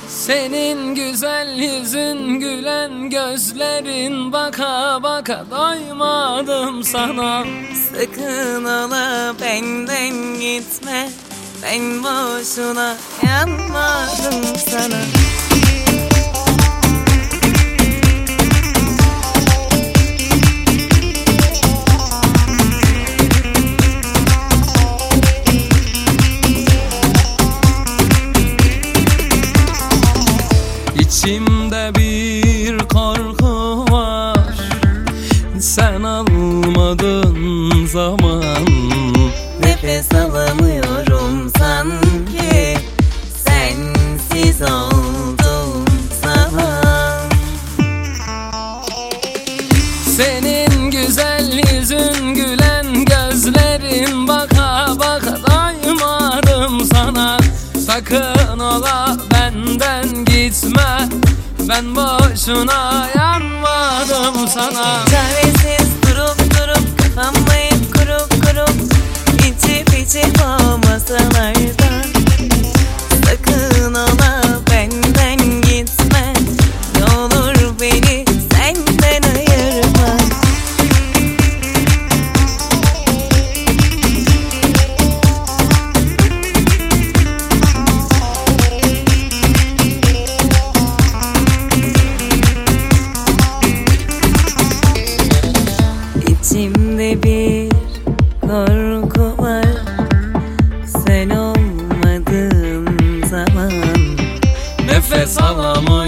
Senin güzel yüzün, gülen gözlerin, baka baka doymadım sana. Sakın ola benden gitme, ben boşuna yanmadım sana. İçimde bir korku var, sen olmadığın zaman. Nefes alamıyorum sanki, sensiz olduğum zaman. Senin güzel yüzün, gülen gözlerin, baka baka doymadım sana. Sakın ola benden gitme, ben boşuna yanmadım sana. Çaresiz durup durup kafamlayıp kurup kurup içip içip o masalardan. Sakın ola benden gitme, ne olur beni senden ayırma. İçimde bir korku var, sen olmadığın zaman. Nefes alamıyorum